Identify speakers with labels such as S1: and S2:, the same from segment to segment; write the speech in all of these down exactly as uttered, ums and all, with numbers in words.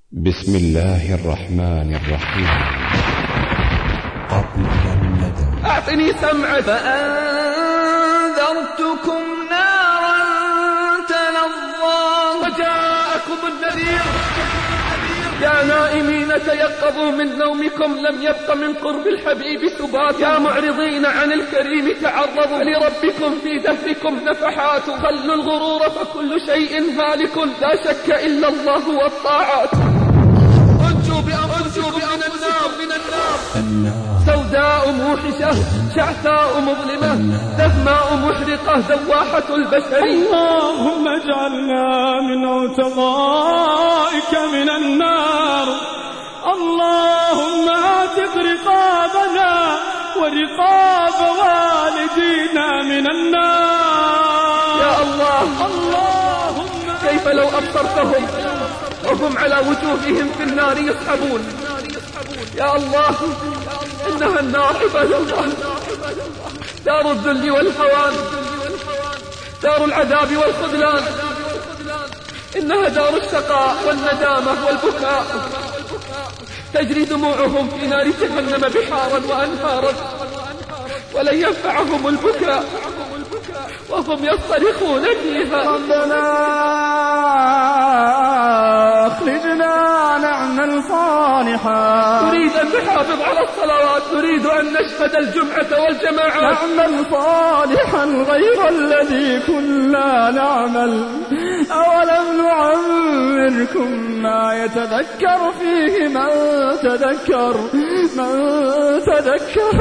S1: بسم الله الرحمن الرحيم. قبل الندم.
S2: أعطني سمعك فأنذرتكم نارا تلظى وجاءكم النذير. يا نائمين تيقظوا من نومكم، لم يبق من قرب الحبيب سبات. يا معرضين عن الكريم تعرضوا، لربكم في دهركم نفحات. خلوا الغرور فكل شيء هالك، لا شك إلا الله والطاعات. انجوا بأنفسكم من النار من النار سوداء موحشة شعثاء مظلمة دهماء محرقة دواحة البشر.
S3: اللهم اجعلنا من عتقائك من النار. اللهم اعتق رقابنا ورقاب والدينا من النار
S2: يا الله.
S3: اللهم
S2: كيف لو أبصرتهم وهم على وجوههم في النار يسحبون. يا الله إنها النار عباد الله، دار الذل والهوان، دار العذاب والخذلان، إنها دار الشقاء والندامة والبكاء. تجري دموعهم في نار جهنم بحارا وأنهارا، ولن ينفعهم البكاء وهم يصطرخون فيها.
S3: ربنا أخرجنا نعمل صالحا.
S2: نريد أن نحافظ على الصلوات، نريد أن نشهد الجمعة والجماعات،
S3: نعمل صالحا غير الذي كنا نعمل. أولم نعمركم ما يتذكر فيه من تذكر من تذكر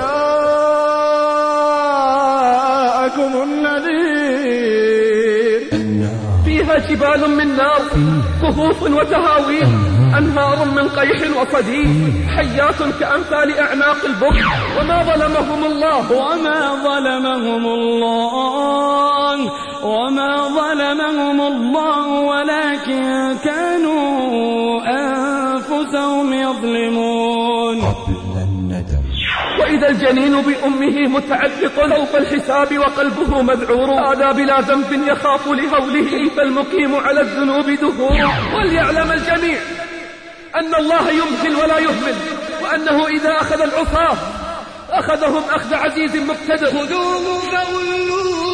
S3: وجاءكم النذير.
S2: فيها جبال من نار، كهوف وتهاويل، أنهار من قيح وصديد، حيات كأمثال أعناق البخت. وما ظلمهم الله
S3: وما ظلمهم الله وما ظلمهم الله ولكن كانوا أنفسهم يظلمون.
S1: قبل الندم.
S2: وإذا الجنين بأمه متعلق سوف الحساب وقلبه مذعور. هذا بلا ذنب يخاف لهوله، فالمقيم على الذنوب دهور. وليعلم الجميع أن الله يمهل ولا يهمل، وأنه إذا أخذ العصاة أخذهم أخذ عزيز مقتدر.
S4: خذوه فغلوه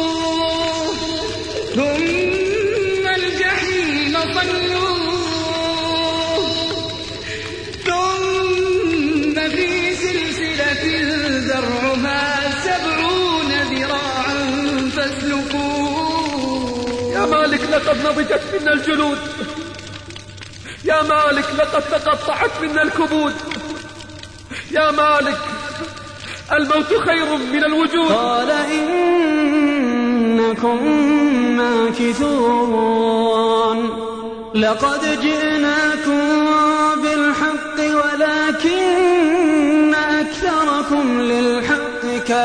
S4: ثم الجحيم صلوه ثم في سلسلة ذرعها سبعون ذراعا فاسلكوه.
S2: يا مالك لقد نضجت منا الجلود، يا مالك لقد تقطعت منا الكبود، يا مالك الموت خير من الوجود.
S3: قال إنكم ماكثون. لقد جئناكم بالحق ولكن أكثركم للحق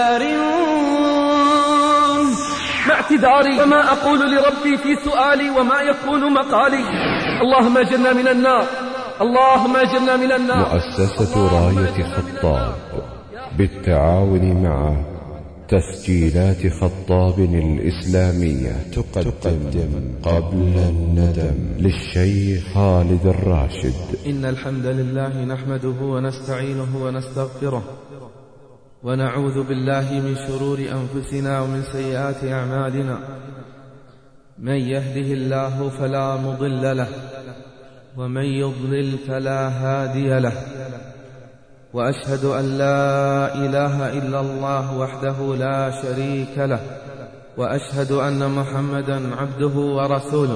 S3: كارهون.
S2: مع اعتذاري وما أقول لربي في سؤالي وما يكون مقالي. اللهم اجرنا من النار، اللهم اجرنا من النار.
S1: مؤسسة راية خطاب بالتعاون مع تسجيلات خطاب الإسلامية تقدم قبل الندم للشيخ خالد الراشد.
S5: إن الحمد لله نحمده ونستعينه ونستغفره، ونعوذ بالله من شرور أنفسنا ومن سيئات أعمالنا. من يهده الله فلا مضل له، ومن يضلل فلا هادي له. وأشهد أن لا إله إلا الله وحده لا شريك له، وأشهد أن محمدا عبده ورسوله.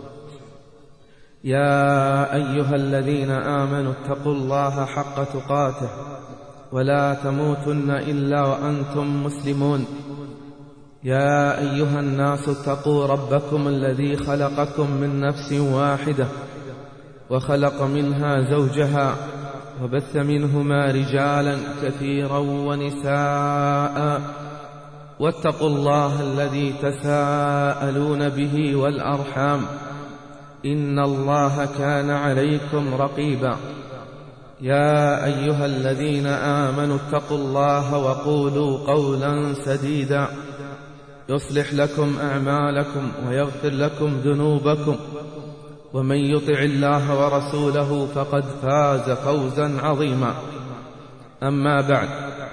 S5: يا أيها الذين آمنوا اتقوا الله حق تقاته ولا تموتن إلا وأنتم مسلمون. يا أيها الناس اتقوا ربكم الذي خلقكم من نفس واحدة وخلق منها زوجها وبث منهما رجالا كثيرا ونساء. واتقوا الله الذي تساءلون به والأرحام، إن الله كان عليكم رقيبا. يا أيها الذين آمنوا اتقوا الله وقولوا قولا سديدا يصلح لكم أعمالكم ويغفر لكم ذنوبكم، ومن يطع الله ورسوله فقد فاز فوزا عظيما. أما بعد،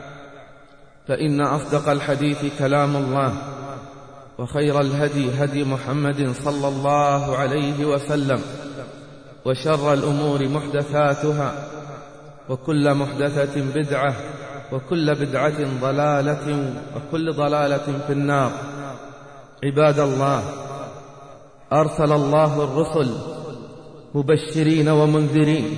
S5: فإن أصدق الحديث كلام الله، وخير الهدي هدي محمد صلى الله عليه وسلم، وشر الأمور محدثاتها، وكل محدثة بدعة، وكل بدعة ضلالة، وكل ضلالة في النار. عباد الله، أرسل الله الرسل مبشرين ومنذرين.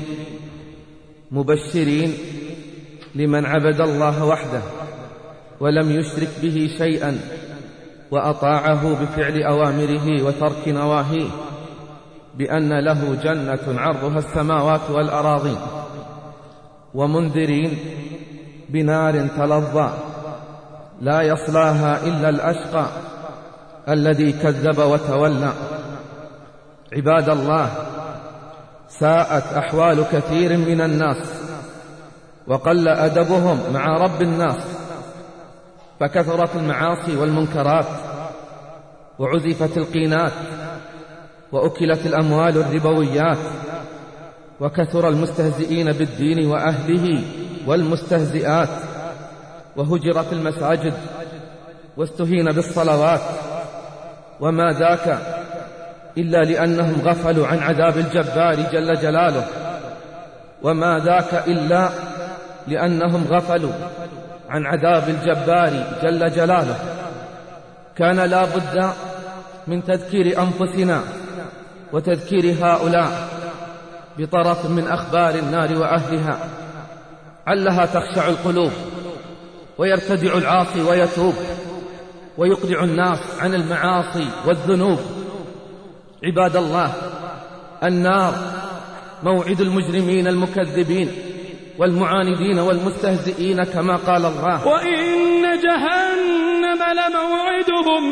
S5: مبشرين لمن عبد الله وحده ولم يشرك به شيئا، وأطاعه بفعل أوامره وترك نواهيه، بأن له جنة عرضها السماوات والأراضين. ومنذرين بنار تلظى لا يصلاها إلا الأشقى الذي كذب وتولى. عباد الله، ساءت أحوال كثير من الناس، وقل أدبهم مع رب الناس، فكثرت المعاصي والمنكرات، وعزفت القينات، وأكلت الأموال الربويات، وكثر المستهزئين بالدين وأهله والمستهزئات، وهجرت المساجد، واستهين بالصلوات، وما ذاك إلا لأنهم غفلوا عن عذاب الجبار جل جلاله، وما ذاك إلا لأنهم غفلوا عن عذاب الجبار جل جلاله. كان لا بد من تذكير أنفسنا وتذكير هؤلاء بطرف من أخبار النار وأهلها، علها تخشع القلوب، ويرتدع العاصي ويتوب، ويقلع الناس عن المعاصي والذنوب. عباد الله، النار موعد المجرمين المكذبين والمعاندين والمستهزئين، كما قال الله:
S3: وإن جهنم لموعدهم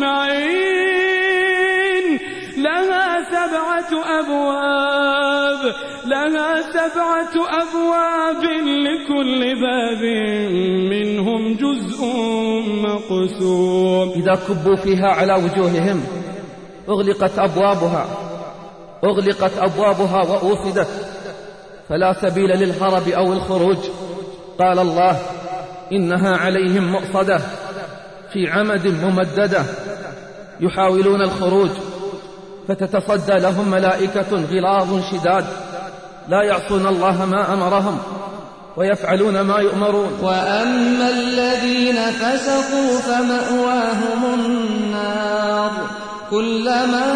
S3: أجمعين لها سبعة أبواب لها سبعة أبواب لكل باب منهم جزء مقسوم.
S2: إذا كبوا فيها على وجوههم أغلقت أبوابها أغلقت أبوابها وأوصدت، فلا سبيل للهرب أو الخروج. قال الله: إنها عليهم مؤصدة في عمد ممددة. يحاولون الخروج فتتصدى لهم ملائكة غلاظ شداد لا يعصون الله ما أمرهم ويفعلون ما يؤمرون.
S4: وأما الذين فسقوا فمأواهم النار كلما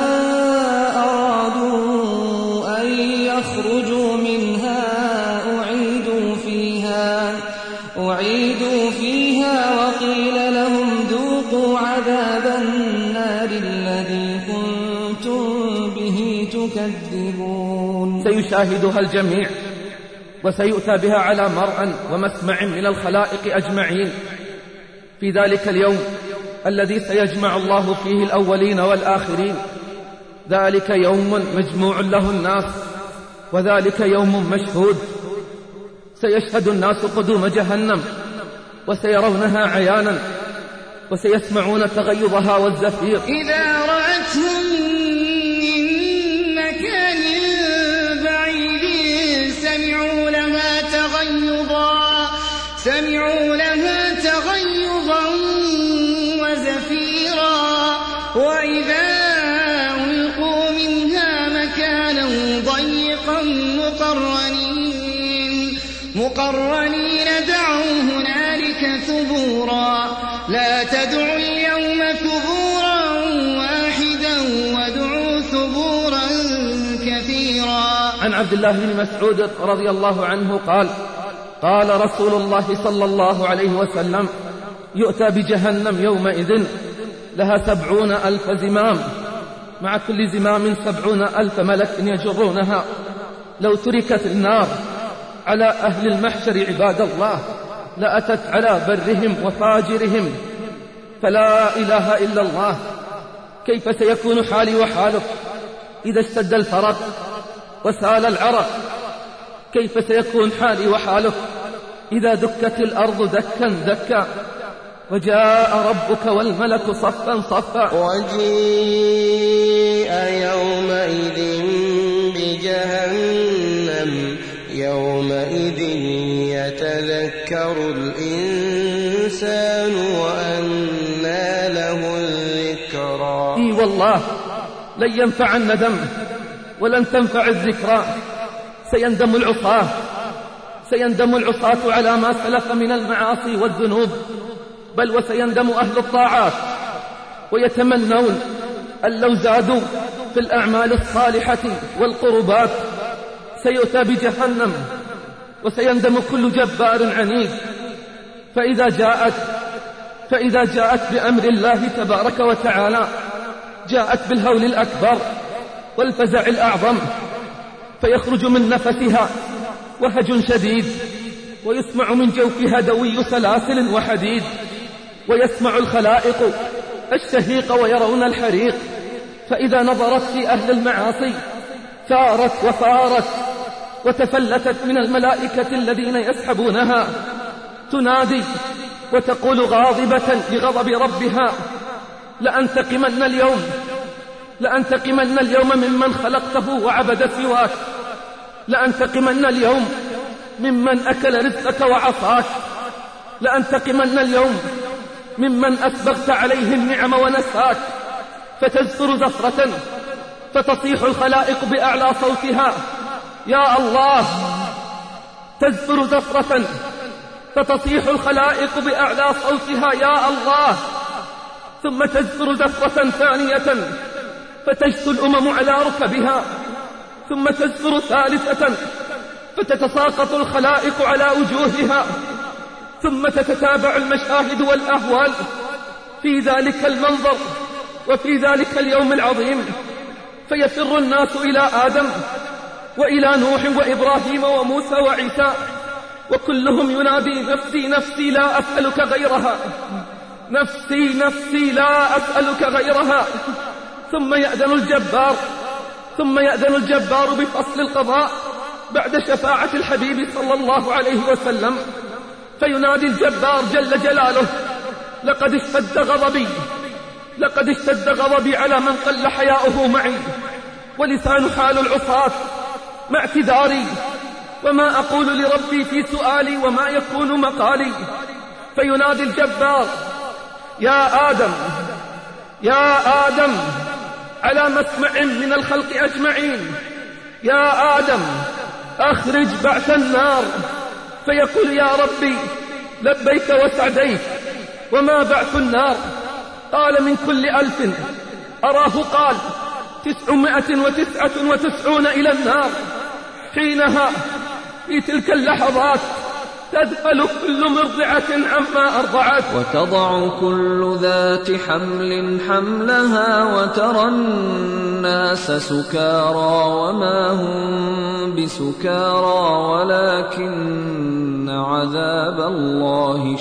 S4: أرادوا أن يخرجوا منها أعيدوا فيها أعيدوا فيها وقيل لهم ذوقوا عذاب النار الذي كنتم به تكذبون.
S2: سيشاهدها الجميع، وسيؤتى بها على مرء ومسمع من الخلائق أجمعين في ذلك اليوم الذي سيجمع الله فيه الأولين والآخرين. ذلك يوم مجموع له الناس، وذلك يوم مشهود. سيشهد الناس قدوم جهنم، وسيرونها عيانا، وسيسمعون تغيظها والزفير.
S4: إذا رأتهم من مكان بعيد سمعوا لها تغيظا سمعوا لها تغيظا وزفيرا، وإذا ألقوا منها مكانا ضيقا مقرنين مقرنين دعوا هنالك ثبورا. لا تدعوا اليوم ثبورا واحدا وادعوا ثبورا كثيرا.
S2: عن عبد الله بن مسعود رضي الله عنه قال: قال رسول الله صلى الله عليه وسلم: يؤتى بجهنم يومئذ لها سبعون ألف زمام، مع كل زمام سبعون ألف ملك يجرونها. لو تركت النار على أهل المحشر عباد الله لأتت على برهم وفاجرهم، فلا إله إلا الله. كيف سيكون حالي وحالك إذا اشتد الفرق وسال العرق؟ كيف سيكون حالي وحالك إذا دكت الأرض دكا دكا وجاء ربك والملك صفا صفا؟
S6: وجيء يومئذ جهنم يومئذ يتذكر الإنسان وأنى له الذكرى.
S2: إي والله لن ينفع الندم ولن تنفع الذكرى. سيندم العصاة سيندم العصاة على ما سلف من المعاصي والذنوب، بل وسيندم أهل الطاعات ويتمنون أن لو زادوا في الأعمال الصالحة والقربات. سيؤتى بجهنم وسيندم كل جبار عنيد. فإذا جاءت فإذا جاءت بأمر الله تبارك وتعالى جاءت بالهول الأكبر والفزع الأعظم، فيخرج من نفسها وهج شديد، ويسمع من جوفها دوي سلاسل وحديد، ويسمع الخلائق الشهيق ويرون الحريق. فإذا نظرت في أهل المعاصي ثارت وفارت وتفلتت من الملائكة الذين يسحبونها، تنادي وتقول غاضبة بغضب ربها: لأنتقمن اليوم لأنتقمن اليوم ممن خلقته وعبد سواك، لأنتقمن اليوم ممن أكل رزقك وعصاك، لأنتقمن اليوم ممن أسبغت عليه النعم ونساك. فتزفر زفرة فتصيح الخلائق بأعلى صوتها: يا الله. تزفر زفرة فتصيح الخلائق بأعلى صوتها: يا الله. ثم تزفر زفرة ثانية فتجثو الأمم على ركبها، ثم تزفر ثالثة فتتساقط الخلائق على وجوهها، ثم تتتابع المشاهد والأهوال في ذلك المنظر وفي ذلك اليوم العظيم. فيفر الناس إلى آدم وإلى نوح وإبراهيم وموسى وعيسى، وكلهم ينادي: نفسي نفسي لا أسألك غيرها، نفسي نفسي لا أسألك غيرها. ثم يأذن الجبار ثم يأذن الجبار بفصل القضاء بعد شفاعة الحبيب صلى الله عليه وسلم، فينادي الجبار جل جلاله: لقد اشتد غضبي لقد اشتد غضبي على من قل حياؤه معي، ولسان حال العصاة مع اعتذاري، وما أقول لربي في سؤالي وما يكون مقالي. فينادي الجبار: يا آدم يا آدم على مسمع من الخلق أجمعين، يا آدم أخرج بعث النار. فيقول: يا ربي لبيك وسعديك، وما بعث النار؟ قال: من كل ألف أراه قال تسعمائة وتسعة وتسعون إلى النار. حينها في تلك اللحظات تذهل كل مرضعة عما أرضعت،
S7: وتضع كل ذات حمل حملها، وترى الناس سكارى وما هم بسكارى ولكن عذاب الله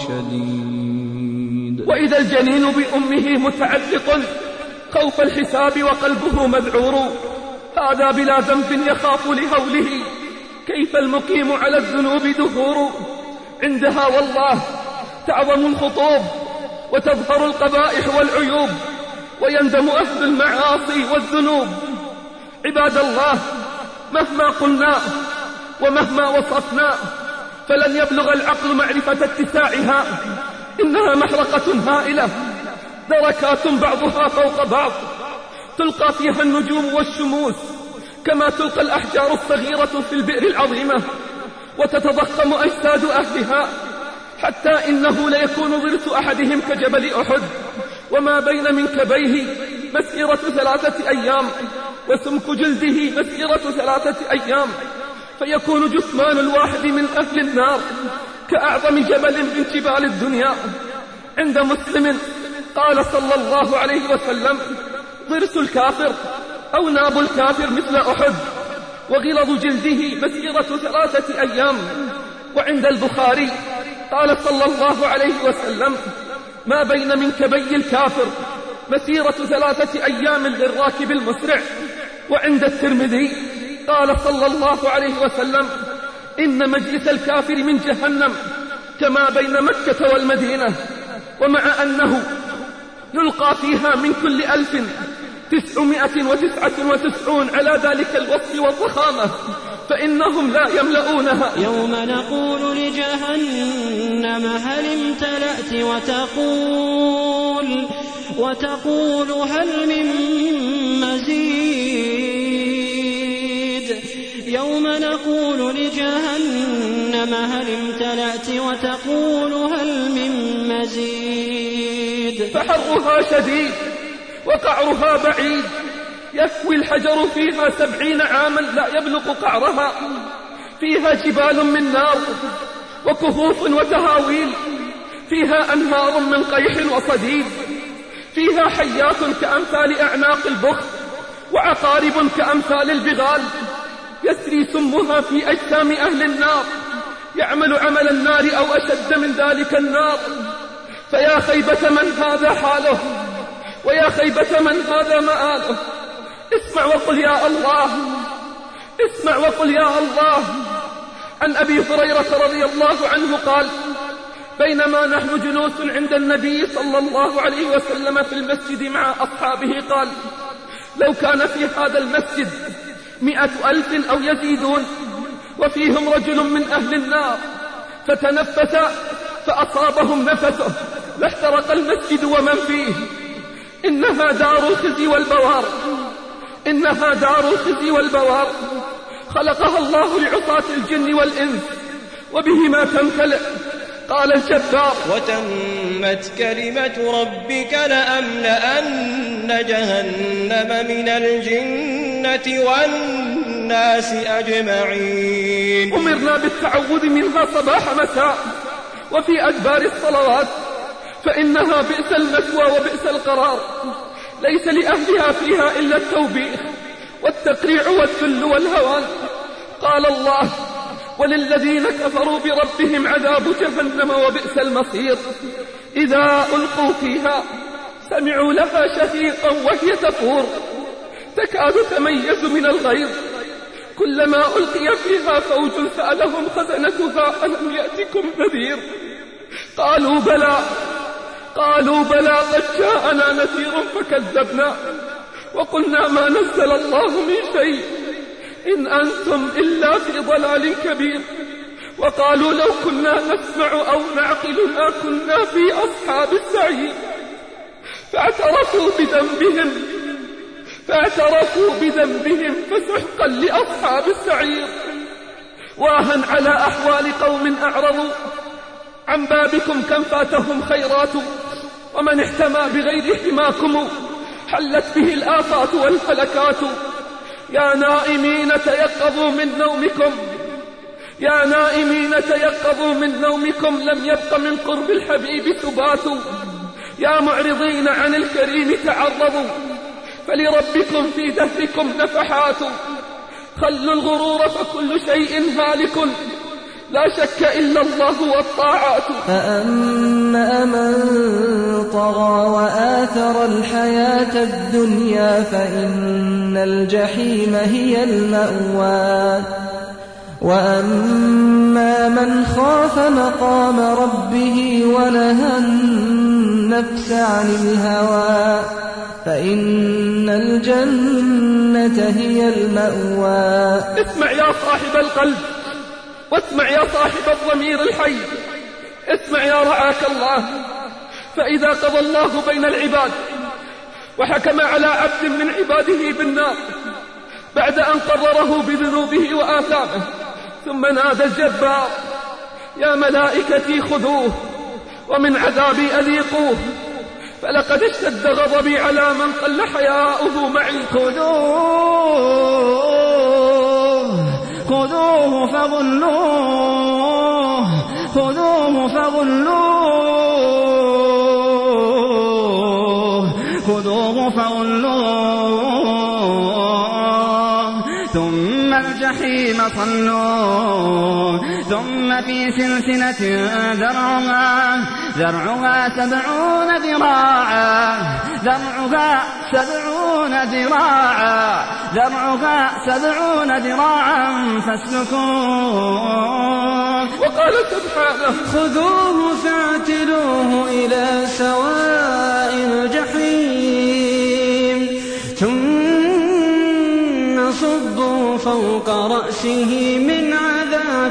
S7: شديد.
S2: وإذا الجنين بأمه متعلق خوف الحساب وقلبه مذعور، هذا بلا ذنب يخاف لهوله، كيف المقيم على الذنوب دهور. عندها والله تعظم الخطوب وتظهر القبائح والعيوب، ويندم أهل المعاصي والذنوب. عباد الله، مهما قلنا ومهما وصفنا فلن يبلغ العقل معرفة اتساعها. إنها محرقة هائلة، دركات بعضها فوق بعض، تلقى فيها النجوم والشموس كما تلقى الأحجار الصغيرة في البئر العظيمة، وتتضخم أجساد أهلها، حتى إنه ليكون ضرس أحدهم كجبل أحد، وما بين منكبيه مسيرة ثلاثة أيام، وسمك جلده مسيرة ثلاثة أيام، فيكون جثمان الواحد من أهل النار كأعظم جبل من جبال الدنيا. عند مسلم قال صلى الله عليه وسلم: ضرس الكافر أو ناب الكافر مثل أحد، وغلظ جلده مسيرة ثلاثة أيام. وعند البخاري قال صلى الله عليه وسلم: ما بين منكبي الكافر مسيرة ثلاثة أيام للراكب المسرع. وعند الترمذي قال صلى الله عليه وسلم: إن مجلس الكافر من جهنم كما بين مكة والمدينة. ومع أنه يلقى فيها من كل ألف تسعمائة وتسعة وتسعون على ذلك الوصف والضخامة، فإنهم لا يملؤونها.
S8: يوم نقول لجهنم هل امتلأت وتقول وتقول هل من مزيد. يوم نقول لجهنم هل امتلأت وتقول هل من مزيد.
S2: فحرها شديد وقعرها بعيد، يكوي الحجر فيها سبعين عاما لا يبلغ قعرها. فيها جبال من نار وكهوف وتهاويل، فيها أنهار من قيح وصديد، فيها حيات كأمثال أعناق البخت وعقارب كأمثال البغال، يسري سمها في أجسام أهل النار، يعمل عمل النار أو أشد من ذلك النار. فيا خيبة من هذا حاله، ويا خيبة من هذا مآله. اسمع وقل يا الله، اسمع وقل يا الله. عن أبي هريرة رضي الله عنه قال: بينما نحن جلوس عند النبي صلى الله عليه وسلم في المسجد مع أصحابه قال: لو كان في هذا المسجد مئة ألف أو يزيدون وفيهم رجل من أهل النار فتنفس فأصابهم نفسه لاحترق المسجد ومن فيه. إنها دار الخزي والبوار، إنها دار الخزي والبوار، خلقها الله لعصاة الجن والإنس وبهما تمتلئ. قال الجبار:
S6: وتمت كلمة ربك لأملأن جهنم من الجنة والناس أجمعين.
S2: أمرنا بالتعوذ منها صباح مساء وفي أدبار الصلوات، فإنها بئس المثوى وبئس القرار، ليس لأهلها فيها إلا التوبيخ والتقريع والذل والهوان. قال الله: وللذين كفروا بربهم عذاب جهنم وبئس المصير. إذا ألقوا فيها سمعوا لها شهيقا وهي تفور تكاد تميز من الغيظ، كلما ألقي فيها فوج سألهم خزنتها ألم يأتكم نذير؟ قالوا بلى قالوا بلى قد جاءنا نذير فكذبنا وقلنا ما نزل الله من شيء إن أنتم إلا في ضلال كبير. وقالوا لو كنا نسمع أو نعقل ما كنا في أصحاب السعير. فاعترفوا بذنبهم فاعترفوا بذنبهم فسحقا لأصحاب السعير. واها على أحوال قوم أعرضوا عن بابكم كم فاتهم خيرات، ومن احتمى بغير حماكم حلت به الآفات والهلكات. يا نائمين تيقظوا من نومكم يا نائمين تيقظوا من نومكم لم يبق من قرب الحبيب ثبات. يا معرضين عن الكريم تعرضوا فلربكم في دهركم نفحات. خلوا الغرور فكل شيء هالك لا شك إلا الله والطاعات.
S8: فأما من طغى وآثر الحياة الدنيا فإن الجحيم هي المأوى. وأما من خاف مقام ربه ونهى النفس عن الهوى فإن الجنة هي المأوى.
S2: اسمع يا صاحب القلب، واسمع يا صاحب الضمير الحي، اسمع يا رعاك الله. فإذا قضى الله بين العباد وحكم على عبد من عباده بالنار بعد أن قرره بذنوبه وآثامه، ثم نادى الجبار: يا ملائكتي خذوه ومن عذابي أذيقوه، فلقد اشتد غضبي على من قل حياؤه معي.
S8: خذوه خذوه فغلوه خذوه فغلوه خذوه فغلوه ثم الجحيم صلوه ثم في سلسلة ذرعها ذرعها سبعون ذراعا ذرعها سبعون ذراعا ذرعها سبعون ذراعا فاسلكوه.
S2: وقال سبحانه:
S8: خذوه فاعتلوه إلى سواء الجحيم صبوا فوق رأسه من عذاب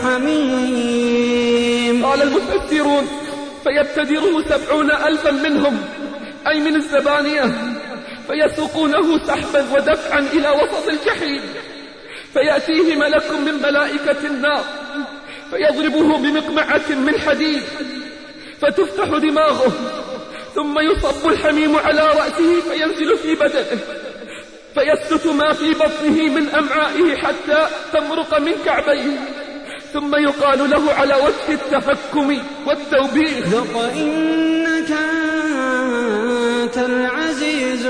S8: الحميم.
S2: قال المفسرون فيبتدره سبعون ألفا منهم أي من الزبانية فيسوقونه سحبا ودفعا إلى وسط الجحيم، فيأتيه ملك من ملائكة النار فيضربه بمقمعة من حديد فتفتح دماغه، ثم يصب الحميم على رأسه فينزل في بدنه فيسلت ما في بطنه من أمعائه حتى تمرق من كعبيه، ثم يقال له على وجه التحكم والتوبيخ:
S8: ذق إنك أنت العزيز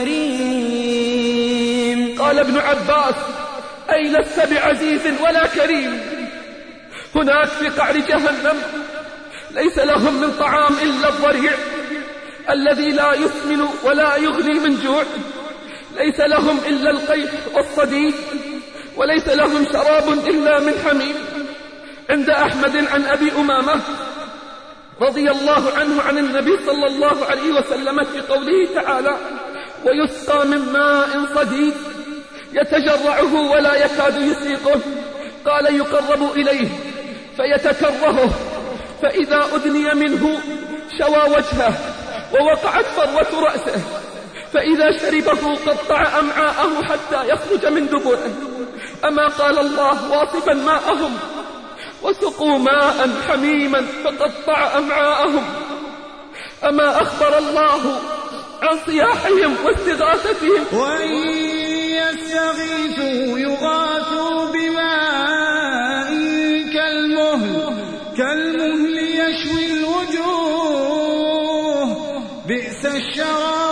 S8: الكريم.
S2: قال ابن عباس: أي لست بعزيز ولا كريم. هناك في قعر جهنم ليس لهم من طعام إلا الضريع الذي لا يسمن ولا يغني من جوع، ليس لهم إلا القيح والصديد، وليس لهم شراب إلا من حميم. عند أحمد عن أبي أمامة رضي الله عنه عن النبي صلى الله عليه وسلم في قوله تعالى: ويسقى من ماء صديد يتجرعه ولا يكاد يسيقه، قال: يقرب إليه فيتكرهه، فإذا أدني منه شوى وجهه ووقعت فروة رأسه، فإذا شربه قطع أمعاءه حتى يخرج من دبره. أما قال الله واصفا ماءهم: وسقوا ماء حميما فقطع أمعاءهم. أما أخبر الله عن صياحهم واستغاثتهم:
S4: وإن يستغيثوا يغاثوا بماء كالمهل كالمهل يشوي الوجوه بئس الشراب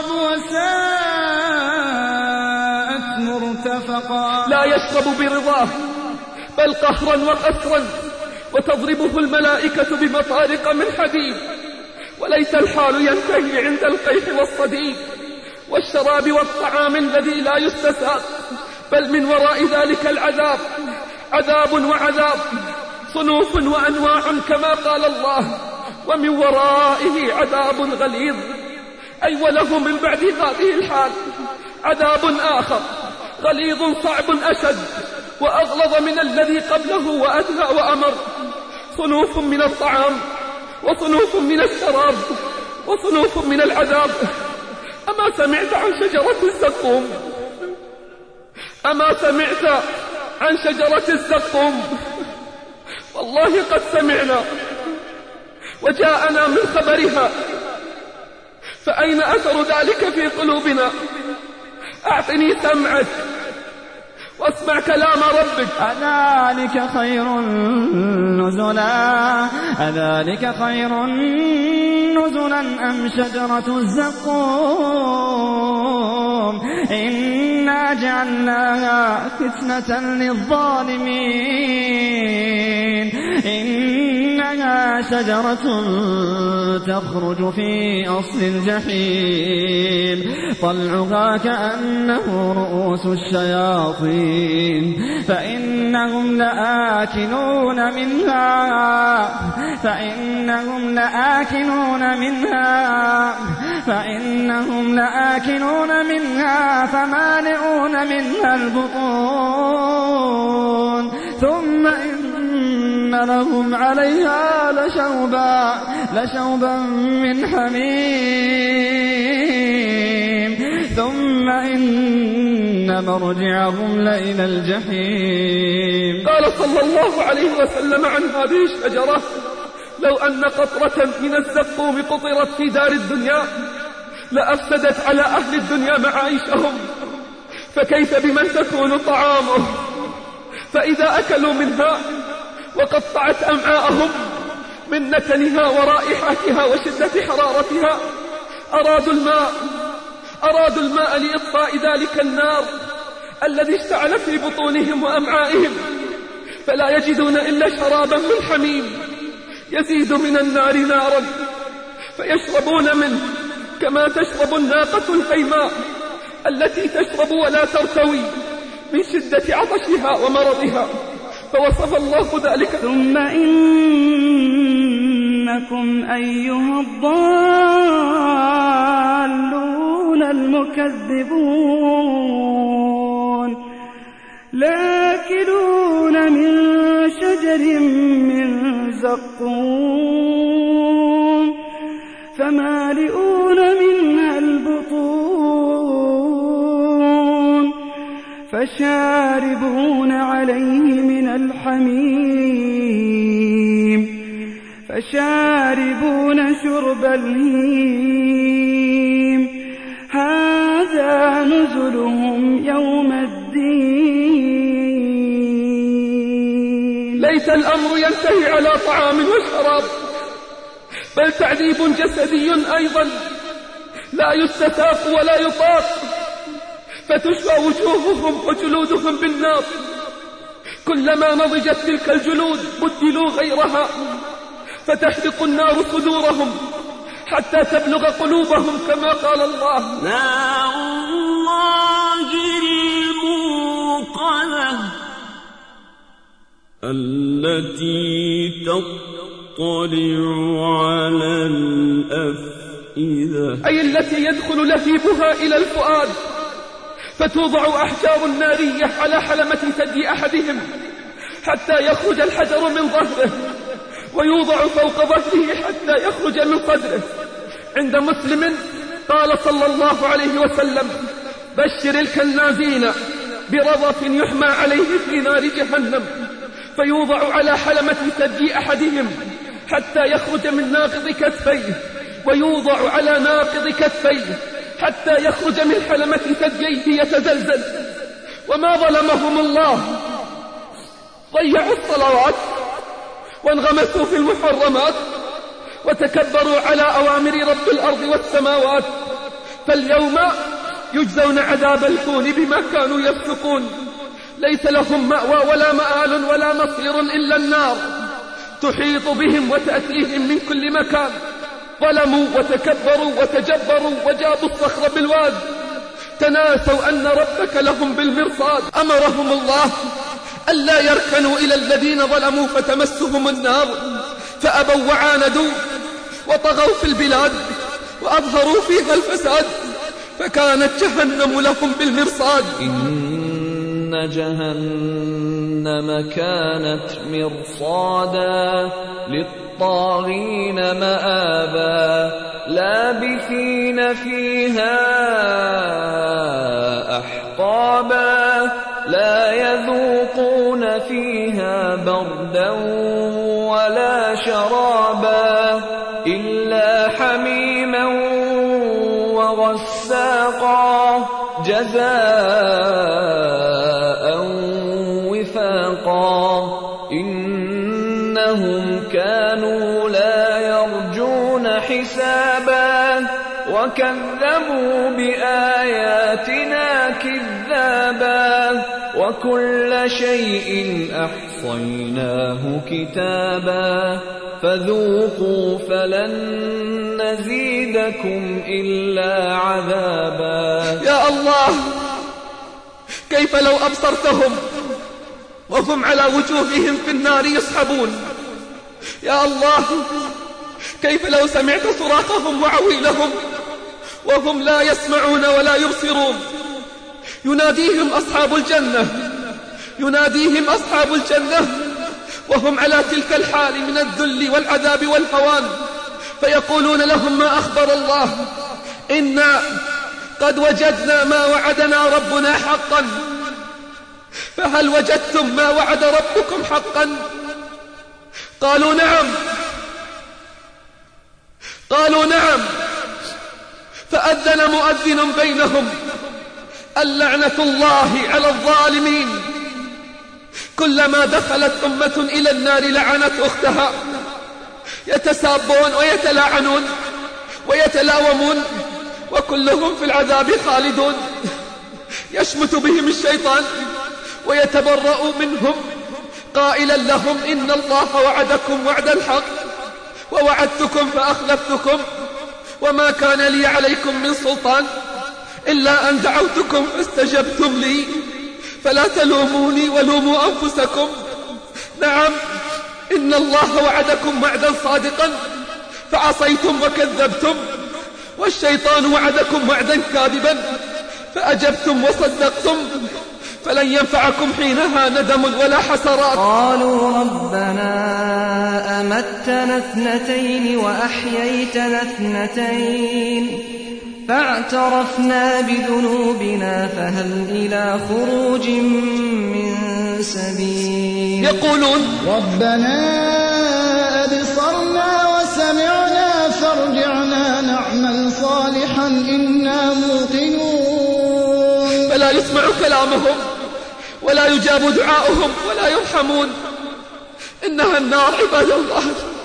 S4: وساءت مرتفقا.
S2: لا يشرب برضاه بل قهرا وقسرا، وتضربه الملائكة بمطارق من حديد. وليس الحال ينتهي عند القيح والصديد والشراب والطعام الذي لا يستساغ، بل من وراء ذلك العذاب عذاب وعذاب، صنوف وأنواع كما قال الله: ومن ورائه عذاب غليظ. أي وله من بعد هذه الحال عذاب آخر غليظ صعب أشد وأغلظ من الذي قبله وأدهى وأمر، صنوف من الطعام وصنوف من الشراب وصنوف من العذاب. أما سمعت عن شجرة الزقوم؟ أما سمعت عن شجرة الزقوم؟ والله قد سمعنا وجاءنا من خبرها، فأين أثر ذلك في قلوبنا؟ أعطني سمعك واسمع كلام ربك.
S8: أذلك خير نزلا أذلك خير نزلا أم شجرة الزقوم إنا جعلناها فتنة للظالمين إنها شجرة تخرج في أصل الجحيم طلعها كأنه رؤوس الشياطين فإنهم لآكلون منها فإنهم لآكلون منها فإنهم لآكلون منها فمالئون منها البطون ثم إن لهم عليها لشوبا لشوبا من حميم ثم إن مرجعهم لإلى الجحيم.
S2: قال صلى الله عليه وسلم عن هذه الشجرة: لو أن قطرة من الزقوم قطرت في دار الدنيا لأفسدت على أهل الدنيا معايشهم، فكيف بمن تكون طعامه؟ فإذا أكلوا منها وقطعت أمعاءهم من نتنها ورائحتها وشدة حرارتها أرادوا الماء أرادوا الماء لإطفاء ذلك النار الذي اشتعل في بطونهم وأمعائهم، فلا يجدون إلا شرابا من حميم يزيد من النار نارا، فيشربون منه كما تشرب الناقة الحيماء التي تشرب ولا ترتوي من شدة عطشها ومرضها. فوصف الله ذلك:
S8: ثم إنكم أيها الضالون المكذبون لآكلون من شجر من زقوم فمالئون منها البطون فشاربون عليه من الحميم فشاربون شرب الهيم هذا نزلهم يوم الدين.
S2: ليس الأمر ينتهي على طعام وشراب، بل تعذيب جسدي أيضا لا يستتاق ولا يطاق، فتشوى وجوههم وجلودهم بالنار، كلما نضجت تلك الجلود بدلوا غيرها، فتحرق النار صدورهم حتى تبلغ قلوبهم، كما قال الله:
S9: نار الله الموقدة التي تطلع على الأفئدة،
S2: أي التي يدخل لهيبها إلى الفؤاد، فتوضع أحجار نارية على حلمة ثدي أحدهم حتى يخرج الحجر من ظهره، ويوضع فوق ظهره حتى يخرج من صدره. عند مسلم قال صلى الله عليه وسلم: بشر الكنازين برضف يحمى عليه في نار جهنم، فيوضع على حلمة ثدي أحدهم حتى يخرج من ناقض كتفيه، ويوضع على ناقض كتفيه حتى يخرج من حلمة ثدييه يتزلزل. وما ظلمهم الله، ضيعوا الصلوات وانغمسوا في المحرمات وتكبروا على أوامر رب الأرض والسماوات، فاليوم يجزون عذاب الهون بما كانوا يفسقون. ليس لهم مأوى ولا مآل ولا مصير إلا النار، تحيط بهم وتأتيهم من كل مكان. ظلموا وتكبروا وتجبروا وجابوا الصخر بالواد، تناسوا أن ربك لهم بالمرصاد. أمرهم الله ألا يركنوا إلى الذين ظلموا فتمسهم النار، فأبوا وعاندوا وطغوا في البلاد وأظهروا فيها الفساد، فكانت جهنم لهم بالمرصاد.
S7: إن جهنم كانت مرصادا للطاغين مآبا لابثين فيها أحقابا لا يذوقون فيها بردا ولا شرابا إلا حميما وغساقا جزاء وفاقا إنهم كانوا لا يرجون حسابا وكذبوا بآياتنا كذابا وكل شيء أحصيناه كتابا فذوقوا فلن نزيدكم إلا عذابا.
S2: يا الله، كيف لو أبصرتهم وهم على وجوههم في النار يسحبون؟ يا الله، كيف لو سمعت صراخهم وعويلهم وهم لا يسمعون ولا يبصرون؟ يناديهم أصحاب الجنة يناديهم أصحاب الجنة وهم على تلك الحال من الذل والعذاب والهوان، فيقولون لهم ما أخبر الله: إنا قد وجدنا ما وعدنا ربنا حقا، فهل وجدتم ما وعد ربكم حقا؟ قالوا نعم قالوا نعم فأذن مؤذن بينهم: اللعنة الله على الظالمين. كلما دخلت أمة إلى النار لعنت أختها، يتسابون ويتلاعنون ويتلاومون وكلهم في العذاب خالدون. يشمت بهم الشيطان ويتبرأ منهم قائلا لهم: إن الله وعدكم وعد الحق ووعدتكم فأخلفتكم وما كان لي عليكم من سلطان إلا أن دعوتكم فاستجبتم لي فلا تلوموني ولوموا أنفسكم. نعم، إن الله وعدكم وعدا صادقا فعصيتم وكذبتم، والشيطان وعدكم وعدا كاذبا فأجبتم وصدقتم. فلن ينفعكم حينها ندم ولا حسرات.
S6: قالوا ربنا أمتنا اثنتين وأحييتنا اثنتين فاعترفنا بذنوبنا فهل إلى خروج من سبيل.
S2: يقولون
S4: ربنا أبصرنا وسمعنا فارجعنا نعمل صالحا إنا موقنون.
S2: فلا يسمع كلامهم ولا يجاب دعاؤهم ولا يرحمون. إنها النار عباد الله،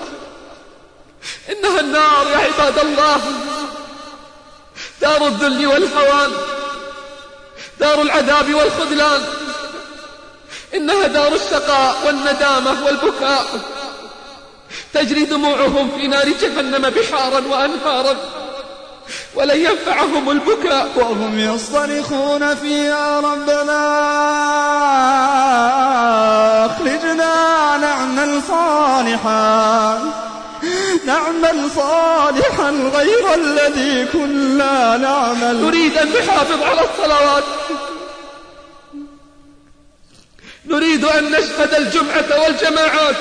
S2: إنها النار يا عباد الله، دار الذل والهوان، دار العذاب والخذلان، إنها دار الشقاء والندامة والبكاء، تجري دموعهم في نار جهنم بحارا وأنهارا، ولن ينفعهم البكاء
S4: وهم يصطرخون فيها ربنا أخرجنا نعمل صالحا نعمل صالحا غير الذي كنا نعمل.
S2: نريد أن نحافظ على الصلوات، نريد أن نشهد الجمعة والجماعات.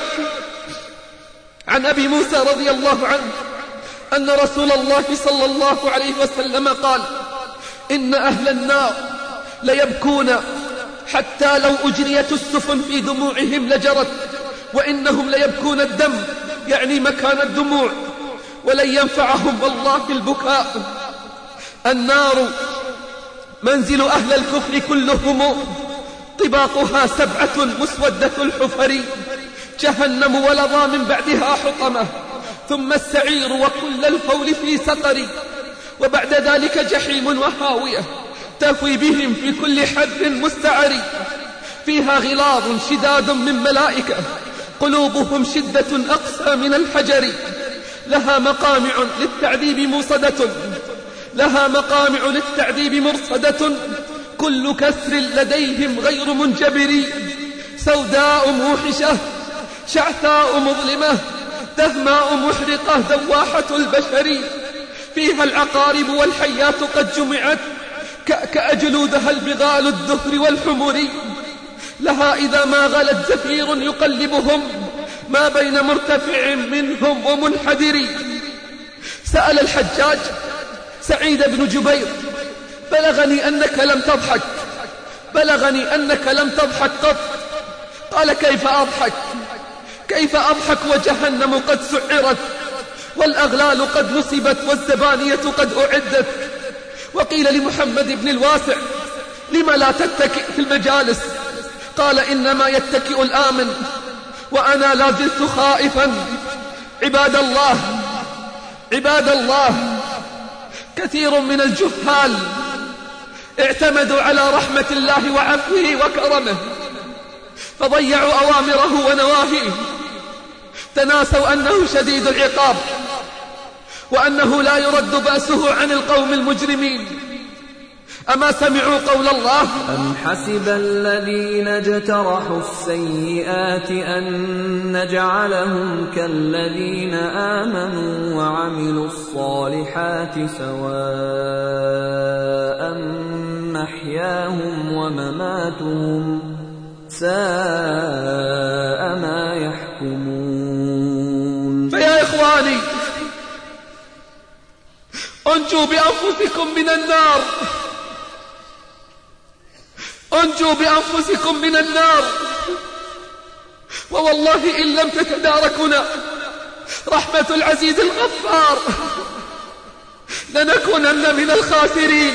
S2: عن أبي موسى رضي الله عنه أن رسول الله صلى الله عليه وسلم قال: إن أهل النار ليبكون حتى لو أجريت السفن في دموعهم لجرت، وإنهم ليبكون الدم يعني مكان الدموع، ولن ينفعهم والله البكاء. النار منزل أهل الكفر كلهم، طباقها سبعة مسودة الحفر، جهنم ولظى من بعدها حطمة، ثم السعير وكل الفول في سقر، وبعد ذلك جحيم وهاوية تهوي بهم في كل حد مستعر، فيها غلاظ شداد من ملائكة قلوبهم شدة أقسى من الحجر، لها مقامع للتعذيب موصدة لها مقامع للتعذيب مرصدة، كل كسر لديهم غير منجبر، سوداء موحشة شعثاء مظلمة دهماء محرقة دواحة البشر، فيها العقارب والحيات قد جمعت كأجلودها البغال الدهر والحمر، لها إذا ما غلت زفير يقلبهم ما بين مرتفع منهم ومنحدر. سأل الحجاج سعيد بن جبير: بلغني أنك لم تضحك بلغني أنك لم تضحك قط. قال: كيف أضحك كيف أضحك وجهنم قد سعرت، والأغلال قد نصبت، والزبانية قد أعدت. وقيل لمحمد بن الواسع: لم لا تتكئ في المجالس؟ قال: إنما يتكئ الآمن، وأنا لا زلت خائفا. عباد الله عباد الله كثير من الجهال اعتمدوا على رحمة الله وعفوه وكرمه، فضيعوا أوامره ونواهيه، تناسوا أنه شديد العقاب، وأنه لا يرد بأسه عن القوم المجرمين. أما سمعوا قول الله:
S7: أم حسب الذين اجترحوا السيئات أن نجعلهم كالذين آمنوا وعملوا الصالحات سواء محياهم ومماتهم ساء ما يحكمون.
S2: فيا إخواني، أنجوا بأنفسكم من النار أنجوا بأنفسكم من النار، ووالله إن لم تتداركنا رحمة العزيز الغفار لنكونن من الخاسرين.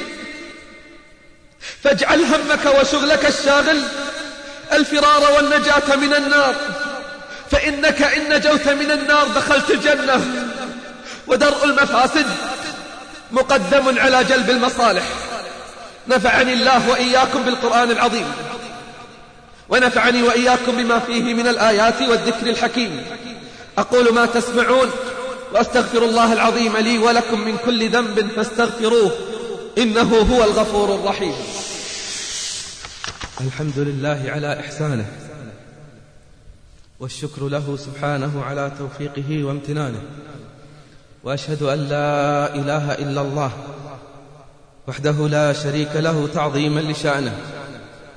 S2: فاجعل همك وشغلك الشاغل الفرار والنجاة من النار، فإنك إن نجوت من النار دخلت الجنة، ودرء المفاسد مقدم على جلب المصالح. نفعني الله وإياكم بالقرآن العظيم، ونفعني وإياكم بما فيه من الآيات والذكر الحكيم. أقول ما تسمعون، وأستغفر الله العظيم لي ولكم من كل ذنب فاستغفروه إنه هو الغفور الرحيم.
S5: الحمد لله على إحسانه، والشكر له سبحانه على توفيقه وامتنانه، وأشهد أن لا إله إلا الله وحده لا شريك له تعظيما لشأنه،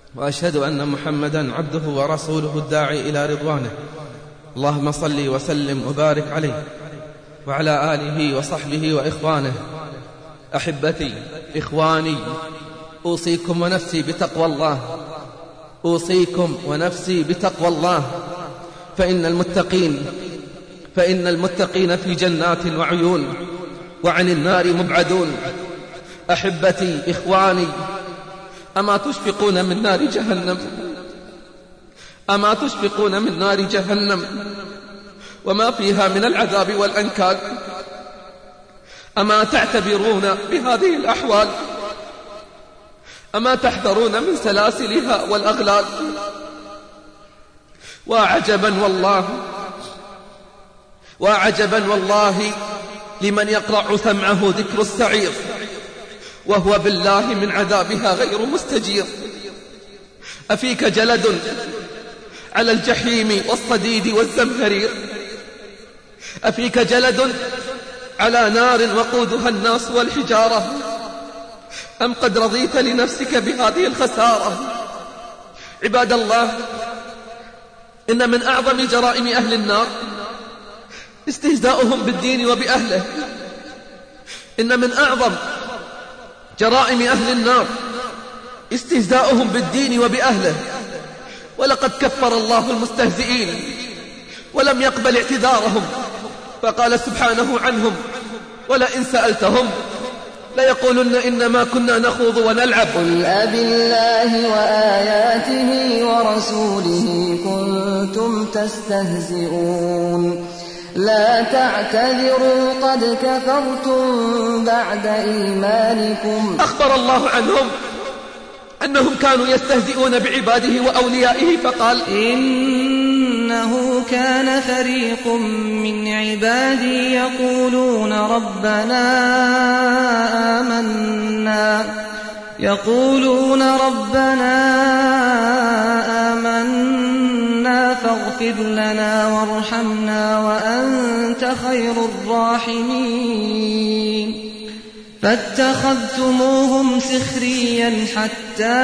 S5: وأشهد أن محمدا عبده ورسوله الداعي إلى رضوانه. اللهم صل وسلم وبارك عليه وعلى آله وصحبه وإخوانه. أحبتي إخواني، أوصيكم ونفسي بتقوى الله، أوصيكم ونفسي بتقوى الله، فإن المتقين فإن المتقين في جنات وعيون وعن النار مبعدون. أحبتي إخواني، أما تشفقون من نار جهنم؟ أما تشفقون من نار جهنم وما فيها من العذاب والأنكال؟ أما تعتبرون بهذه الأحوال؟ أما تحذرون من سلاسلها والأغلال؟ وعجبا والله وعجبا والله لمن يقرع سمعه ذكر السعير وهو بالله من عذابها غير مستجير. أفيك جلد على الجحيم والصديد والزمهرير؟ أفيك جلد على نار وقودها الناس والحجارة؟ أم قد رضيت لنفسك بهذه الخسارة؟ عباد الله، إن من أعظم جرائم أهل النار استهزاؤهم بالدين وبأهله. إن من أعظم جرائم أهل النار استهزاؤهم بالدين وبأهله. ولقد كفر الله المستهزئين ولم يقبل اعتذارهم، فقال سبحانه عنهم: ولئن سألتهم ليقولن إنما كنا نخوض ونلعب.
S6: قل أبالله وآياته ورسوله كنتم تستهزئون لا تعتذروا قد كفرتم بعد إيمانكم.
S2: أخبر الله عنهم أنهم كانوا يستهزئون بعباده وأوليائه، فقال:
S6: إنه كان فريق من عبادي يقولون ربنا آمنا يقولون ربنا آمنا فاغفر لنا وارحمنا وأنت خير الراحمين فاتخذتموهم سخريا حتى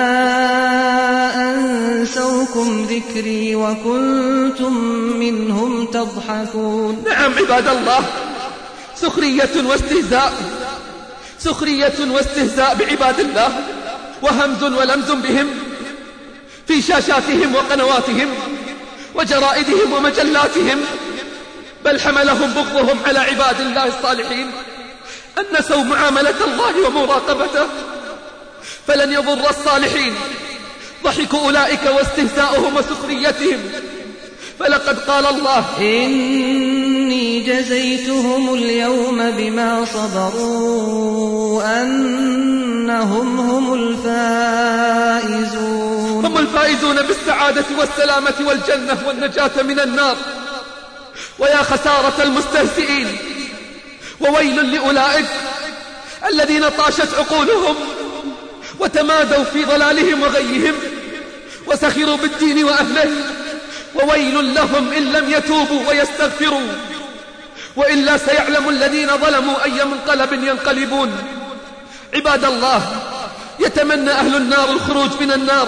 S6: أنسوكم ذكري وكنتم منهم تضحكون.
S2: نعم عباد الله، سخرية واستهزاء سخرية واستهزاء بعباد الله، وهمز ولمز بهم في شاشاتهم وقنواتهم وجرائدهم ومجلاتهم، بل حملهم بغضهم على عباد الله الصالحين أن نسوا معاملة الله ومراقبته، فلن يضر الصالحين ضحك أولئك واستهزاؤهم وسخريتهم. فلقد قال الله:
S6: إني جزيتهم اليوم بما صبروا أنهم هم الفائزون.
S2: هم الفائزون بالسعادة والسلامة والجنة والنجاة من النار. ويا خسارة المستهزئين، وويل لأولئك الذين طاشت عقولهم وتمادوا في ضلالهم وغيهم وسخروا بالدين وأهله. وويل لهم إن لم يتوبوا ويستغفروا، وإلا سيعلم الذين ظلموا أي منقلب ينقلبون. عباد الله، يتمنى أهل النار الخروج من النار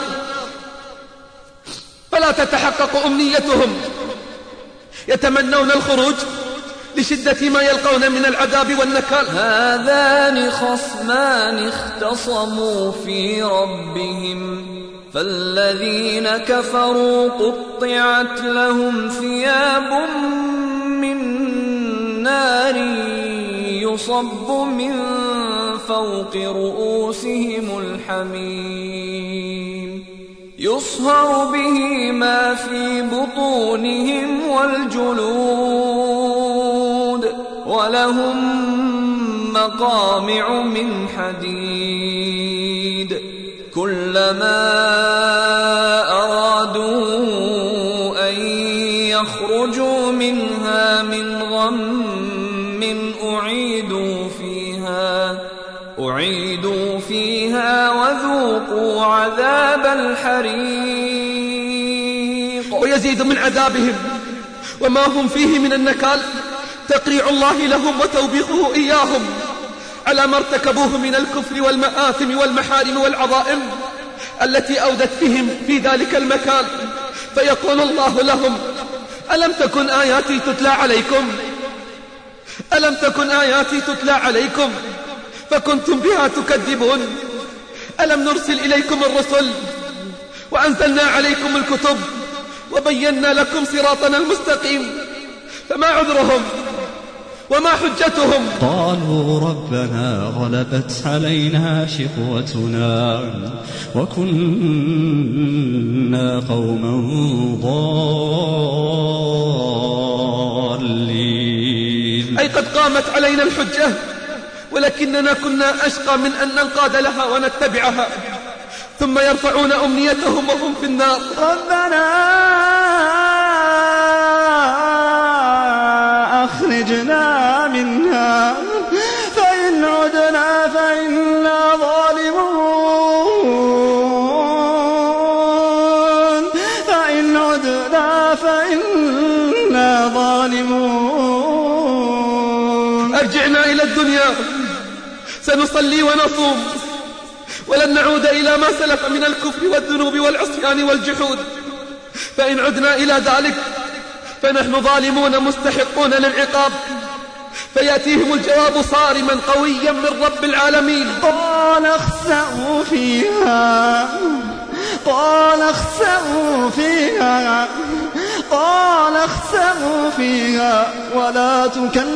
S2: فلا تتحقق أمنيتهم. يتمنون الخروج لشدة ما يلقون من العذاب والنكال.
S7: هذان خصمان اختصموا في ربهم فالذين كفروا قطعت لهم ثياب من نار يصب من فوق رؤوسهم الحميم يصهر به ما في بطونهم والجلود ولهم مقامع من حديد كلما أرادوا أن يخرجوا منها من غم أعيدوا فيها أعيدوا فيها وذوقوا عذاب الحريق.
S2: ويزيد من عذابهم وما هم فيه من النكال تقريع الله لهم وتوبيخه إياهم على ما ارتكبوه من الكفر والمآثم والمحارم والعظائم، التي أودت بهم في ذلك المكان، فيقول الله لهم: ألم تكن آياتي تتلى عليكم ألم تكن آياتي تتلى عليكم فكنتم بها تكذبون؟ ألم نرسل إليكم الرسل وأنزلنا عليكم الكتب وبينا لكم صراطنا المستقيم؟ فما عذرهم وما حجتهم؟
S4: قالوا ربنا غلبت علينا شقوتنا وكنا قوما ضالين.
S2: أي قد قامت علينا الحجة ولكننا كنا أشقى من أن ننقاد لها ونتبعها، ثم يرفعون أمنيتهم وهم في النار.
S4: ربنا أخرجنا منها فإن عدنا فإنا ظالمون فإن عدنا فإنا ظالمون.
S2: أرجعنا إلى الدنيا سنصلي ونصوم ولن نعود إلى ما سلف من الكفر والذنوب والعصيان والجحود، فإن عدنا إلى ذلك فنحن ظالمون مستحقون للعقاب. فيأتيهم الجواب صارما قويا من رب العالمين:
S4: قال اخسأوا فيها قال اخسأوا فيها قال اخسأوا فيها ولا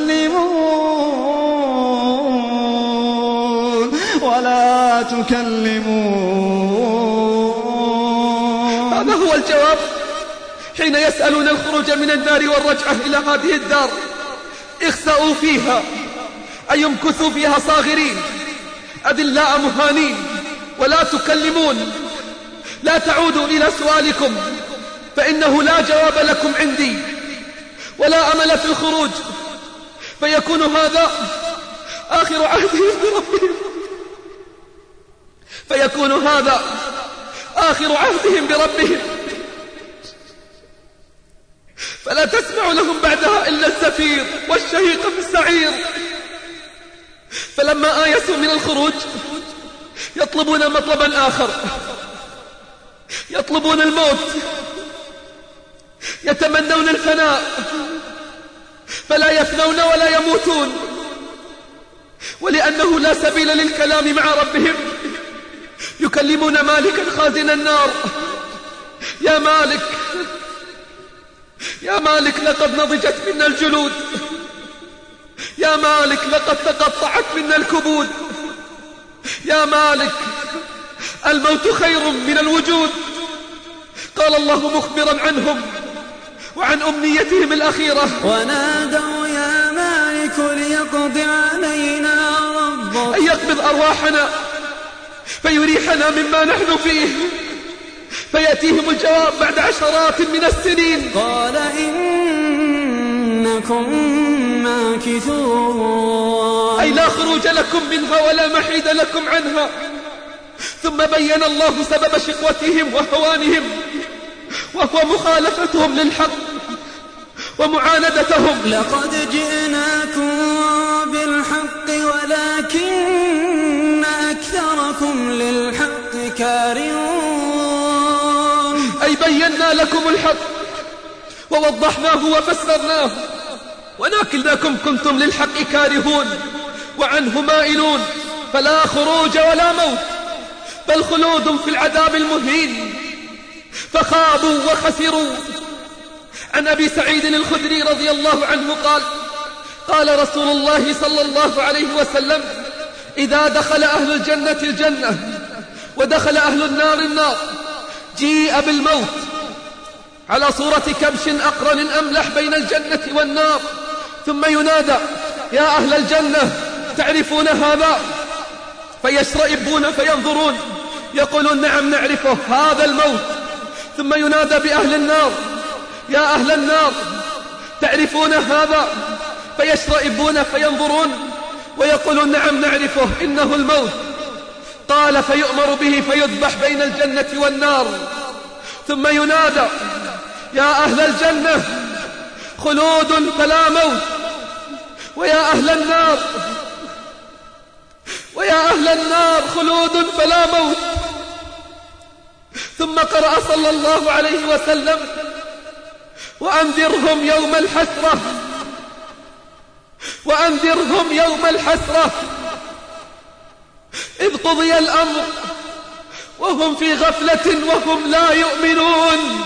S4: تكلمون ولا تكلمون.
S2: هذا هو الجواب حين يسألون الخروج من النار والرجعة إلى هذه الدار. اخسأوا فيها أي امكثوا فيها صاغرين أذلاء مهانين، ولا تكلمون، لا تعودوا إلى سؤالكم فإنه لا جواب لكم عندي ولا أمل في الخروج. فيكون هذا آخر عهدهم بربهم فيكون هذا آخر عهدهم بربهم فلا تسمع لهم بعدها إلا الزفير والشهيق في السعير. فلما آيسوا من الخروج يطلبون مطلبا آخر، يطلبون الموت، يتمنون الفناء، فلا يفنون ولا يموتون، ولأنه لا سبيل للكلام مع ربهم يكلمون مالكا خازن النار: يا مالك يا مالك لقد نضجت منا الجلود، يا مالك لقد تقطعت منا الكبود، يا مالك الموت خير من الوجود. قال الله مخبرا عنهم وعن أمنيتهم الأخيرة:
S6: ونادوا يا مالك ليقض علينا ربك،
S2: أن يقبض أرواحنا فيريحنا مما نحن فيه. فيأتيهم الجواب بعد عشرات من السنين:
S6: قال إنكم ماكثون،
S2: أي لا خروج لكم منها ولا محيد لكم عنها. ثم بين الله سبب شقوتهم وهوانهم، وهو مخالفتهم للحق ومعاندتهم.
S6: لقد جئناكم بالحق ولكن أكثركم للحق كارهون،
S2: أي بينا لكم الحق ووضحناه وفسرناه، ولكنكم كنتم للحق كارهون وعنه مائلون. فلا خروج ولا موت، بل خلود في العذاب المهين. فخابوا وخسروا. عن أبي سعيد الخدري رضي الله عنه قال: قال رسول الله صلى الله عليه وسلم: إذا دخل أهل الجنة الجنة ودخل أهل النار النار جيء بالموت على صورة كبش أقرن أملح بين الجنة والنار، ثم ينادى: يا أهل الجنة تعرفون هذا؟ فيشرئبون فينظرون يقولون: نعم نعرفه، هذا الموت. ثم ينادى بأهل النار: يا أهل النار تعرفون هذا؟ فيشرئبون فينظرون ويقولون: نعم نعرفه، إنه الموت. قال: فيؤمر به فيذبح بين الجنة والنار. ثم ينادى: يا أهل الجنة خلود فلا موت، ويا أهل النار ويا أهل النار خلود فلا موت. ثم قرأ صلى الله عليه وسلم: وأنذرهم يوم الحسرة وأنذرهم يوم الحسرة إذ قضي الأمر وهم في غفلة وهم لا يؤمنون.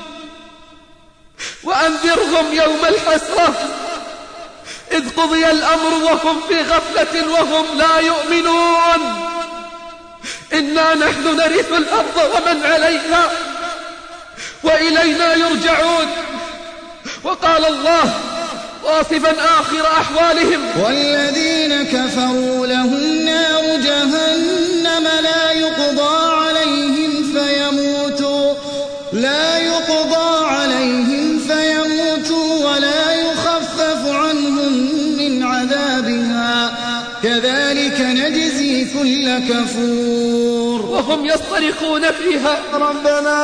S2: وأنذرهم يوم الحسرة إذ قضي الأمر وهم في غفلة وهم لا يؤمنون. إنا نحن نرث الأرض ومن عليها وإلينا يرجعون. وقال الله واصفا آخر أحوالهم:
S4: والذين كفروا لهم نار جهنم لا يقضى عليهم فيموتوا لا يقضى عليهم فيموتوا ولا يخفف عنهم من عذابها كذلك نجزي كل كفور.
S2: وهم يصطرخون فيها:
S4: ربنا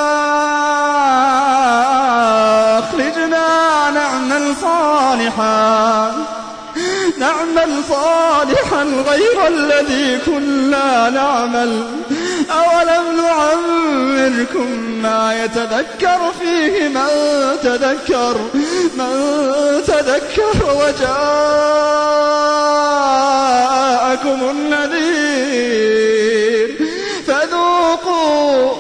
S4: أخرجنا نعمل صالحا نعمل صالحا غير الذي كنا نعمل أولم نعمركم ما يتذكر فيه من تذكر من تذكر وجاءكم النذير فذوقوا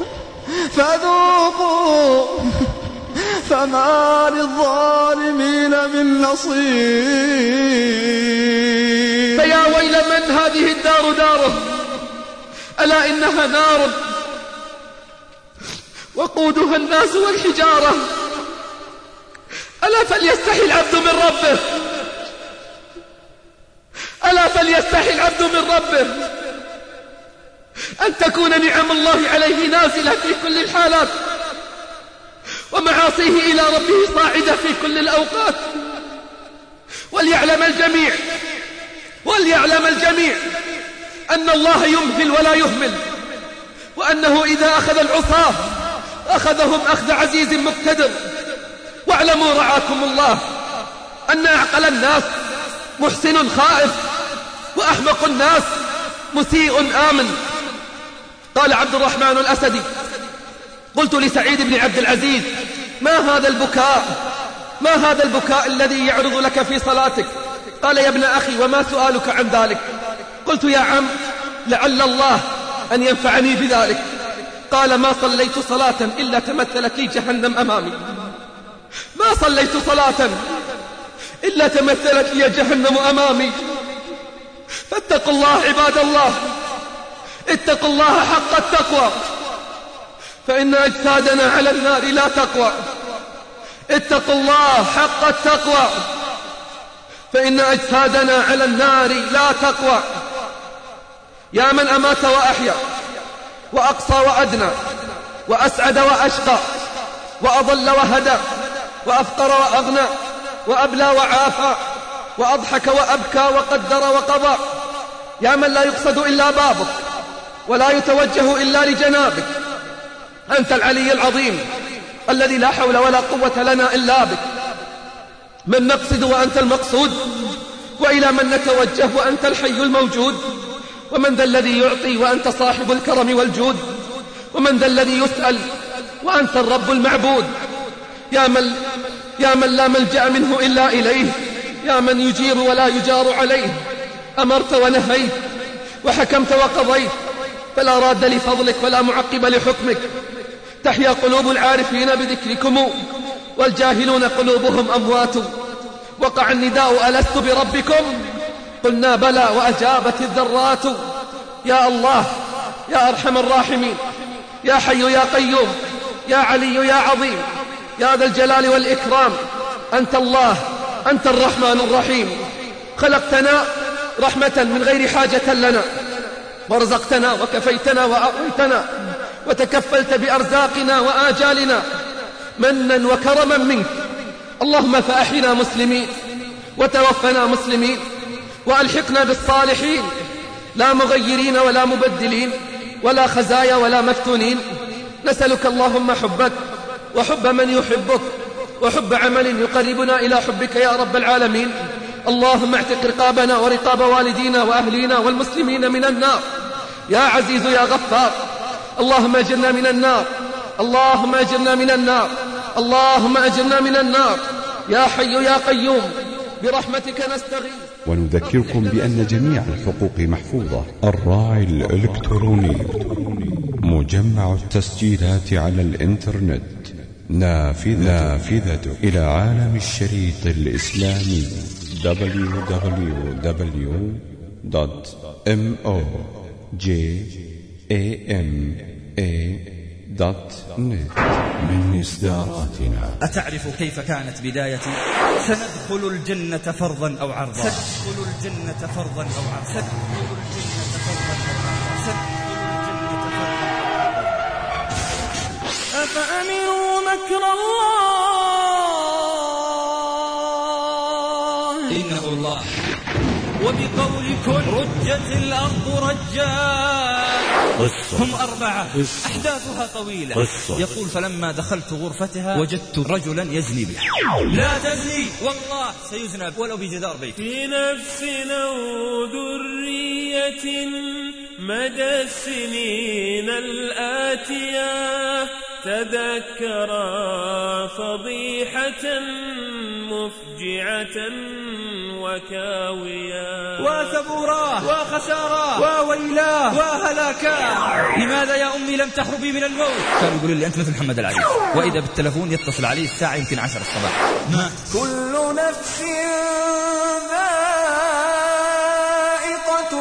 S4: فذوقوا فما للظالمين من نصير.
S2: فيا ويل من هذه الدار داره، ألا إنها نار وقودها الناس والحجارة. ألا فليستحي العبد من ربه ألا فليستحي العبد من ربه أن تكون نعم الله عليه نازلة في كل الحالات، ومعاصيه إلى ربه صاعدة في كل الأوقات. وليعلم الجميع وليعلم الجميع أن الله يمهل ولا يهمل، وأنه إذا أخذ العصاة أخذهم أخذ عزيز مقتدر. واعلموا رعاكم الله أن أعقل الناس محسن خائف، وأحمق الناس مسيء آمن. قال عبد الرحمن الأسدي: قلت لسعيد بن عبد العزيز: ما هذا البكاء ما هذا البكاء الذي يعرض لك في صلاتك؟ قال: يا ابن أخي، وما سؤالك عن ذلك؟ قلت: يا عم، لعل الله أن ينفعني بذلك. قال: ما صليت صلاة إلا تمثلت لي جهنم أمامي ما صليت صلاة إلا تمثلت لي جهنم أمامي. فاتقوا الله عباد الله، اتقوا الله حق التقوى، فإن أجسادنا على النار لا تقوى. اتقوا الله حق التقوى، فإن أجسادنا على النار لا تقوى. يا من أمات وأحيا، وأقصى وأدنى، وأسعد وأشقى، وأضل وهدى، وأفقر وأغنى، وأبلى وعافى، وأضحك وأبكى، وقدر وقضى. يا من لا يقصد إلا بابك، ولا يتوجه إلا لجنابك. أنت العلي العظيم الذي لا حول ولا قوة لنا إلا بك. من نقصد وأنت المقصود، وإلى من نتوجه وأنت الحي الموجود. ومن ذا الذي يعطي وأنت صاحب الكرم والجود؟ ومن ذا الذي يسأل وأنت الرب المعبود؟ يا من, يا من لا ملجأ منه إلا إليه، يا من يجير ولا يجار عليه. أمرت ونهيت وحكمت وقضيت، فلا راد لفضلك ولا معقب لحكمك. تحيا قلوب العارفين بذكركم، والجاهلون قلوبهم أموات. وقع النداء: ألست بربكم؟ قلنا بلى، وأجابت الذرات. يا الله يا أرحم الراحمين، يا حي يا قيوم، يا علي يا عظيم، يا ذا الجلال والإكرام. أنت الله، أنت الرحمن الرحيم. خلقتنا رحمة من غير حاجة لنا، ورزقتنا وكفيتنا وأعطيتنا، وتكفلت بأرزاقنا وآجالنا منا وكرما منك. اللهم فأحينا مسلمين، وتوفنا مسلمين، وألحقنا بالصالحين، لا مغيرين ولا مبدلين، ولا خزايا ولا مفتونين. نسألك اللهم حبك، وحب من يحبك، وحب عمل يقربنا إلى حبك يا رب العالمين. اللهم اعتق رقابنا ورقاب والدينا وأهلينا والمسلمين من النار. يا عزيز يا غفار، اللهم أجرنا من النار، اللهم أجرنا من النار، اللهم أجرنا من النار، يا حي يا قيوم برحمتك نستغيث.
S1: ونذكركم بأن جميع الحقوق محفوظة. الراعي الإلكتروني مجمع التسجيلات على الإنترنت، نافذة إلى عالم الشريط الإسلامي دبليو دبليو دبليو دوت موجام دوت نت. من إصداراتنا.
S10: أتعرف كيف كانت بدايتي؟ سندخل الجنة فرضا أو عرضا، سندخل الجنة فرضا أو عرضا، سندخل الجنة فرضا أو عرضا، سندخل الجنة فرضا.
S6: أفأمنوا مكر الله
S10: إنه الله. وبقول كن رجت الأرض رجا. هم أربعة أحداثها طويلة. يقول فلما دخلت غرفتها وجدت رجلا يزني بها. لا تزني والله سيزنى ولو بجدار بيت.
S9: في نفس أو ذرية مدى السنين الآتية تذكرا فضيحة مفجعة وكاويا
S10: وثبورا وخسارا وويلا وهلاكا. لماذا يا أمي لم تهربي من الموت؟ كانوا يقولوا لي أنت مثل محمد العريس، وإذا بالتلفون يتصل عليه الساعة يمكن عشر الصباح. ما
S6: كل نفس ذائقة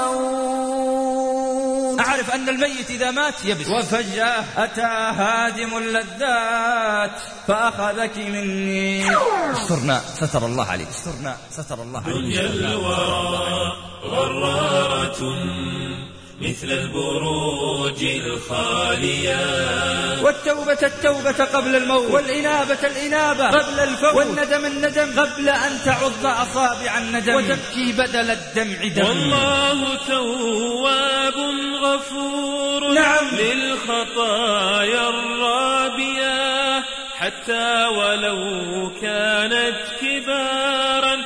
S6: الموت.
S10: أعرف أن الميت إذا مات يبس، وفجأة أتى هادم اللذات فأخذك مني. استرنا ستر الله عليك، استرنا ستر الله عليك.
S9: دنيا الورى غرارة مثل البروج الخالية،
S10: والتوبة التوبة قبل الموت، والإنابة الإنابة قبل الفوت، والندم الندم قبل أن تعض أصابع الندم، وتبكي بدل الدمع دم.
S9: والله تواب غفور
S10: نعم
S9: للخطايا الرابية، حتى ولو كانت كبارا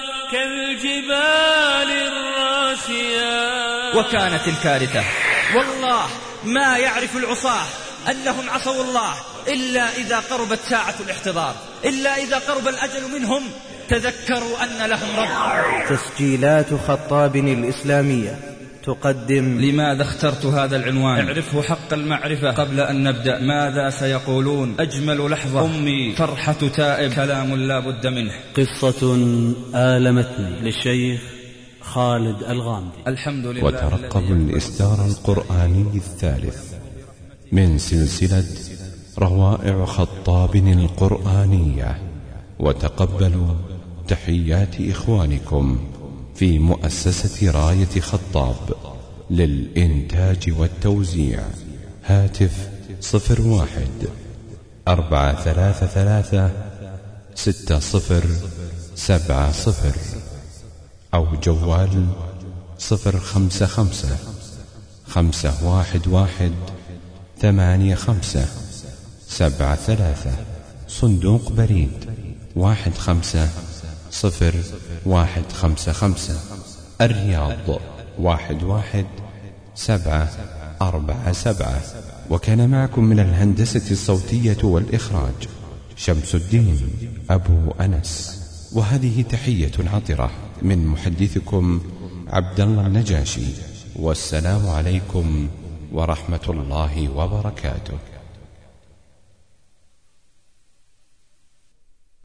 S9: كالجبال الراسية.
S10: وكانت الكارثة والله ما يعرف العصاة أنهم عصوا الله إلا إذا قربت ساعة الاحتضار، إلا إذا قرب الأجل منهم تذكروا أن لهم رب.
S5: تسجيلات خطاب الإسلامية تقدم.
S10: لماذا اخترت هذا العنوان؟ اعرفه حق المعرفة قبل أن نبدأ. ماذا سيقولون؟ أجمل لحظة أمي فرحة تائب، كلام لا بد منه.
S11: قصة آلمتني للشيخ خالد الغامدي.
S10: الحمد لله.
S1: وترقبوا الإصدار القرآني الثالث من سلسلة روائع خطاب القرآنية، وتقبلوا تحيات إخوانكم في مؤسسة راية خطاب للإنتاج والتوزيع. هاتف صفر واحد أربعة ثلاثة ثلاثة ستة صفر سبعة صفر، أو جوال صفر خمسة خمسة خمسة واحد واحد ثمانية خمسة سبعة ثلاثة. صندوق بريد واحد خمسة صفر واحد خمسة خمسة، الرياض واحد واحد سبعة أربعة سبعة. وكان معكم من الهندسة الصوتية والإخراج شمس الدين أبو أنس. وهذه تحية عطرة من محدثكم عبد الله النجاشي، والسلام عليكم ورحمة الله وبركاته.